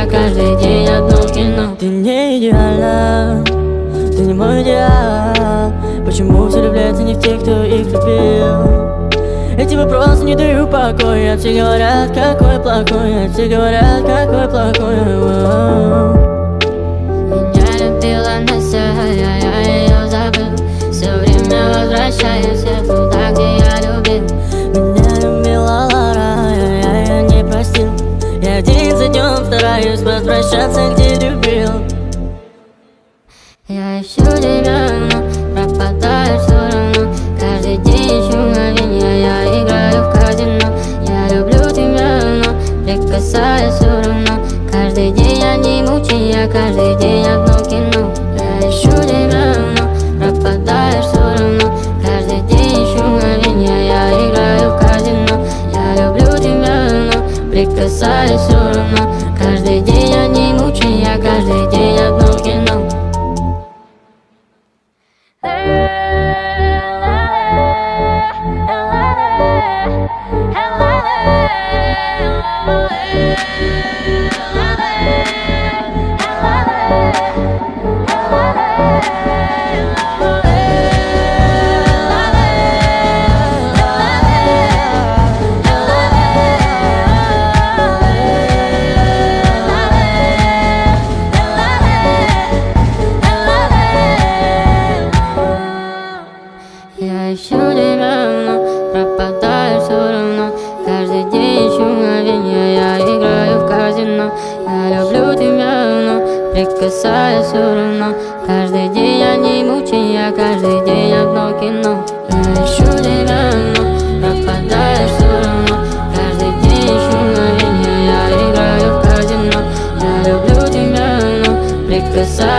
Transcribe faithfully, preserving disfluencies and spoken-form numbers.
мучая каждый день одно кино. Ты не идеальна, ты не мой идеал. Почему все влюбляются не в тех, кто их любил? Эти вопросы не дают покоя. Все говорят, какой плохой, все говорят, какой плохой. Меня любила Настя, я, я ее забыл. Все время возвращаюсь туда, где я любил. Меня любила Лара, я, я ее не простил. Я день за днем стараюсь возвращаться, где любил. Я ищу тебя, но пропадаю все равно. Каждый день ищу мгновенья, я играю в казино. Я люблю тебя, но прикасаюсь все равно. Каждый день одни мучения, каждый день одно кино. Я ищу тебя, но пропадаешь все равно. Каждый день ищу мгновенья, я играю в казино. Я люблю тебя, но прикасаюсь все равно. Каждый день одни мучения, каждый день одно кино. Я ищу тебя, но пропадаю все равно. Каждый день ищу мгновенья, я играю в казино. Я люблю тебя, но прикасаюсь все равно. Каждый день одни мучения, каждый день одно кино. Я ищу тебя, но пропадаю все равно. Каждый день ищу мгновенья, я играю в казино. Я люблю тебя, но прикасаюсь